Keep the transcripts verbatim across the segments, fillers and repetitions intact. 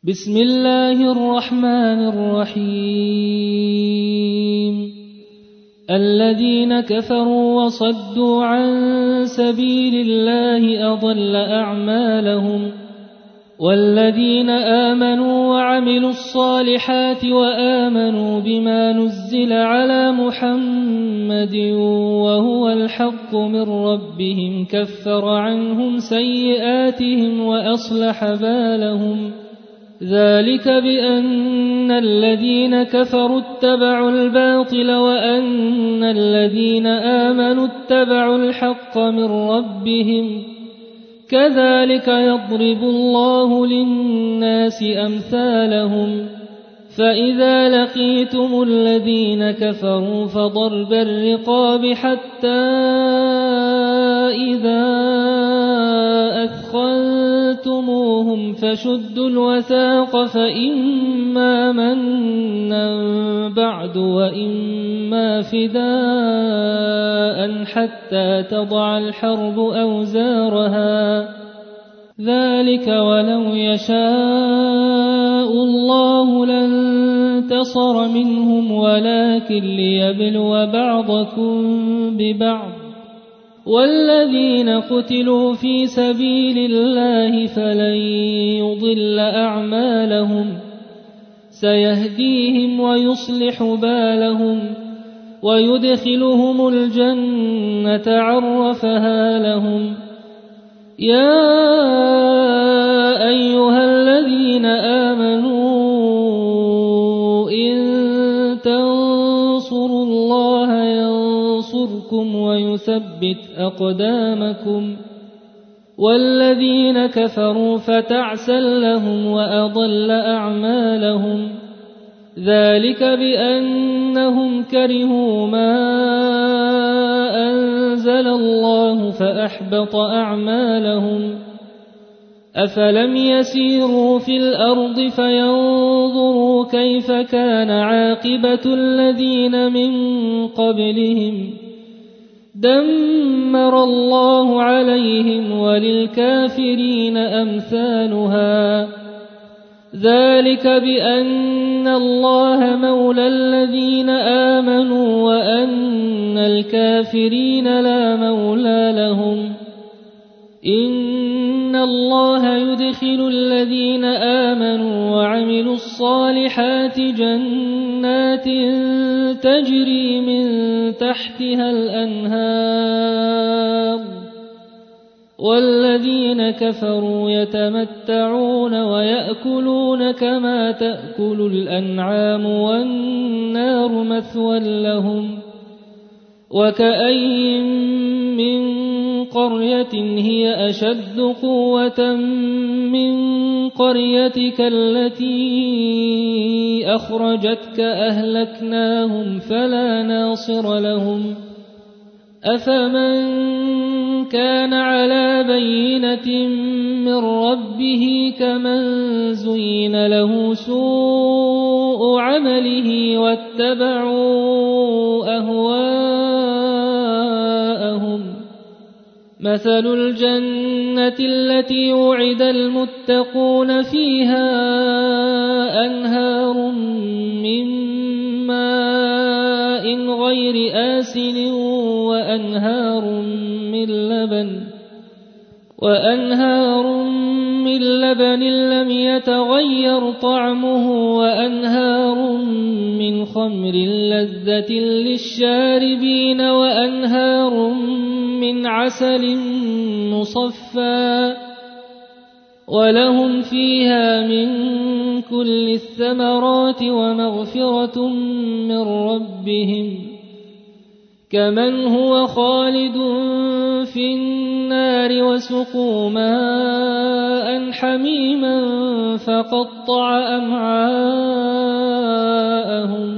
بسم الله الرحمن الرحيم الذين كفروا وصدوا عن سبيل الله أضل أعمالهم والذين آمنوا وعملوا الصالحات وآمنوا بما نزل على محمد وهو الحق من ربهم كفر عنهم سيئاتهم وأصلح بالهم ذلك بأن الذين كفروا اتبعوا الباطل وأن الذين آمنوا اتبعوا الحق من ربهم كذلك يضرب الله للناس أمثالهم فإذا لقيتم الذين كفروا فضرب الرقاب حتى إذا أثخنتموهم فشدوا الوثاق فإما منا بعد وإما فداء حتى تضع الحرب أوزارها ذلك ولو يشاء الله لانتصر منهم ولكن ليبلو بعضكم ببعض والذين قتلوا في سبيل الله فلن يضل أعمالهم سيهديهم ويصلح بالهم ويدخلهم الجنة عرفها لهم يا أيها الذين آمنوا إن تنصروا الله ينصركم ويثبت أقدامكم والذين كفروا فتعسا لهم وأضل أعمالهم ذلك بأنهم كرهوا ما أنزل الله فأحبط أعمالهم أفلم يسيروا في الأرض فينظروا كيف كان عاقبة الذين من قبلهم دمر الله عليهم وللكافرين أمثالها ذلك بأن الله مولى الذين آمنوا وأن الكافرين لا مولى لهم إن الله يدخل الذين آمنوا وعملوا الصالحات جنات تجري من تحتها الأنهار والذين كفروا يتمتعون ويأكلون كما تأكل الأنعام والنار مثوى لهم وكأين من قرية هي أشد قوة من قريتك التي أخرجتك أهلكناهم فلا ناصر لهم أفمن كان على بينة من ربه كمن زين له سوء عمله واتبعوا أهواءهم مثل الجنة التي وعد المتقون فيها أنهار من ماء غير آسن وأنهار من لبن وأنهار من لبن لم يتغير طعمه وأنهار من خمر لذة للشاربين وأنهار من عسل مصفى ولهم فيها من كل الثمرات ومغفرة من ربهم كمن هو خالد في النار وسقوا ماء حميما فقطع أمعاءهم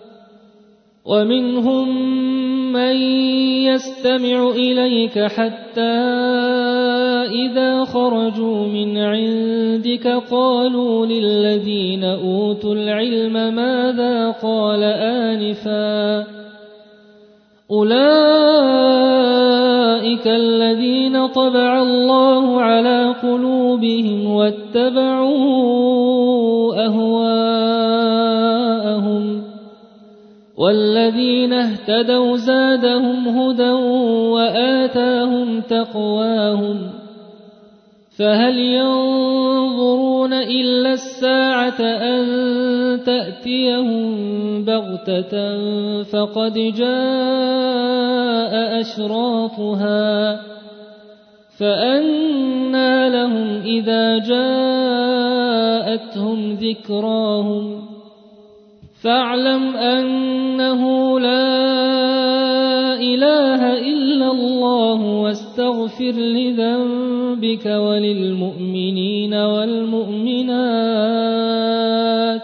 ومنهم من يستمع إليك حتى إذا خرجوا من عندك قالوا للذين أوتوا العلم ماذا قال آنفا أولئك الذين طبع الله على قلوبهم واتبعوا أهواءهم والذين اهتدوا زادهم هدى وآتاهم تقواهم فهل ينظرون إلا الساعة أن تأتيهم بغتة فقد جاء أشراطها فأنى لهم إذا جاءتهم ذكراهم فاعلم أنه لا إله إلا الله واستغفر لذنبك وللمؤمنين والمؤمنات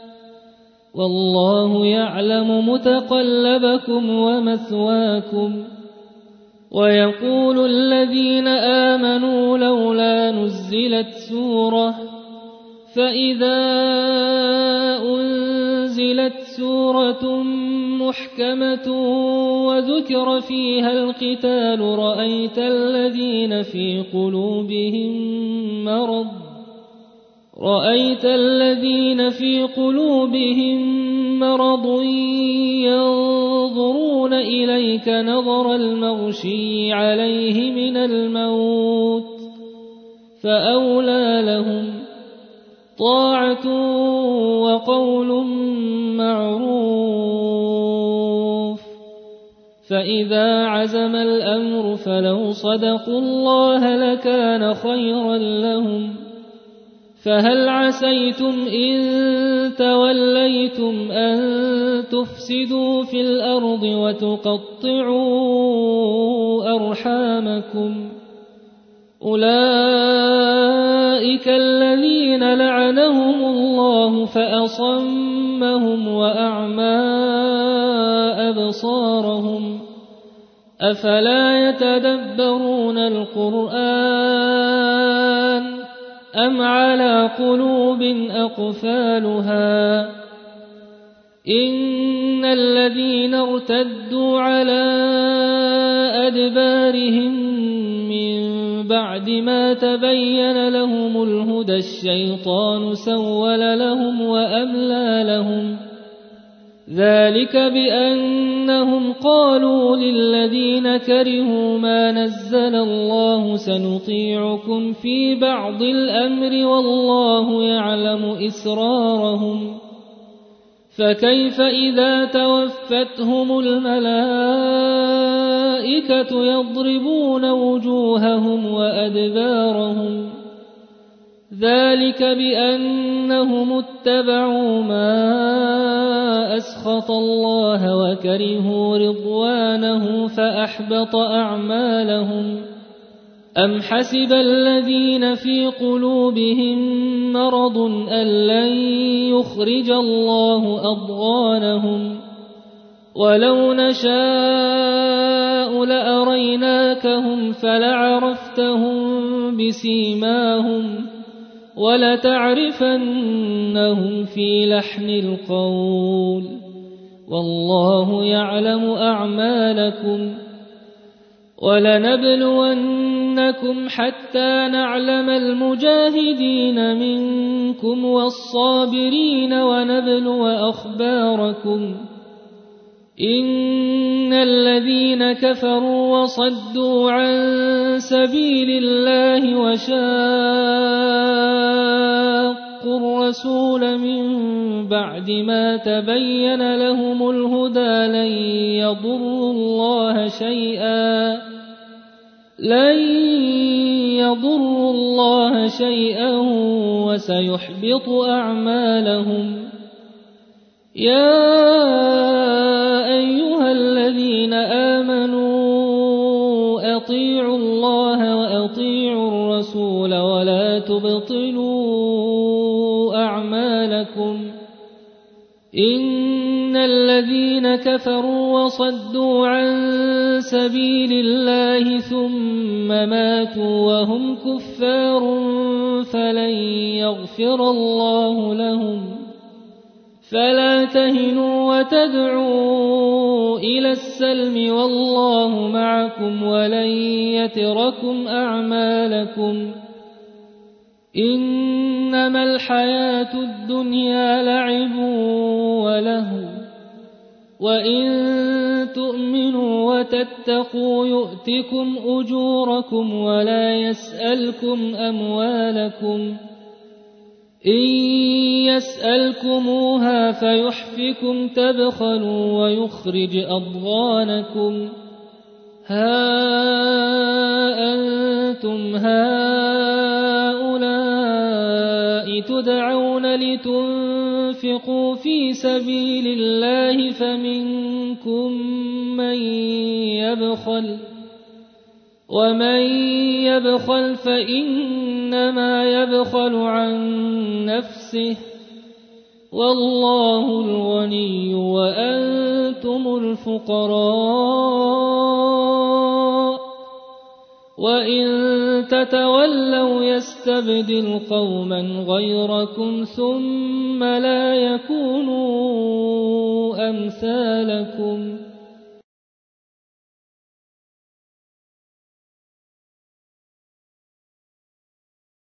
والله يعلم متقلبكم ومثواكم ويقول الذين آمنوا لولا نزلت سورة فإذا أنزلت سورة محكمة وذكر فيها القتال رأيت الذين في قلوبهم مرض رأيت الذين في قلوبهم مرض ينظرون إليك نظر المغشي عليه من الموت فأولى لهم طاعة وقول معروف فإذا عزم الأمر فلو صدقوا الله لكان خيرا لهم فهل عسيتم إن توليتم أن تفسدوا في الأرض وتقطعوا أرحامكم أولئك الذين لعنهم الله فأصمهم وأعمى أبصارهم أفلا يتدبرون القرآن أم على قلوب أقفالها إن الذين ارتدوا على أدبارهم من بعد ما تبين لهم الهدى الشيطان سول لهم وأملى لهم ذلك بأنهم قالوا للذين كرهوا ما نزل الله سنطيعكم في بعض الأمر والله يعلم إسرارهم فكيف إذا توفتهم الملائكة يضربون وجوههم وأدبارهم ذلك بأنهم اتبعوا ما أسخط الله وكرهوا رضوانه فأحبط أعمالهم أم حسب الذين في قلوبهم مرض أن لن يخرج الله أضغانهم ولو نشاء لأريناكهم فلعرفتهم بسيماهم ولتعرفنهم في لحن القول والله يعلم أعمالكم ولنبلونكم حتى نعلم المجاهدين منكم والصابرين ونبلو أخباركم إن الذين كفروا وصدوا عن سبيل الله وشاقوا الرسول من بعد ما تبين لهم الهدى لن يضروا الله شيئا لن يضروا الله شيئا وسيحبط أعمالهم يا أيها الذين آمنوا أطيعوا الله وأطيعوا الرسول ولا تبطلوا أعمالكم إن الذين كفروا وصدوا عن سبيل الله ثم ماتوا وهم كفار فلن يغفر الله لهم فلا تهنوا وتدعوا إلى السلم والله معكم ولن يتركم أعمالكم إنما الحياة الدنيا لعب ولهو وإن تؤمنوا وتتقوا يؤتكم أجوركم ولا يسألكم أموالكم إن يسألكموها فيحفكم تبخلوا ويخرج أضغانكم ها أنتم هؤلاء تدعون لتنفقوا في سبيل الله فمنكم من يبخل ومن يبخل فإنما يبخل عن نفسه والله الغني وأنتم الفقراء وإن تتولوا يستبدل قوما غيركم ثم لا يكونوا أمثالكم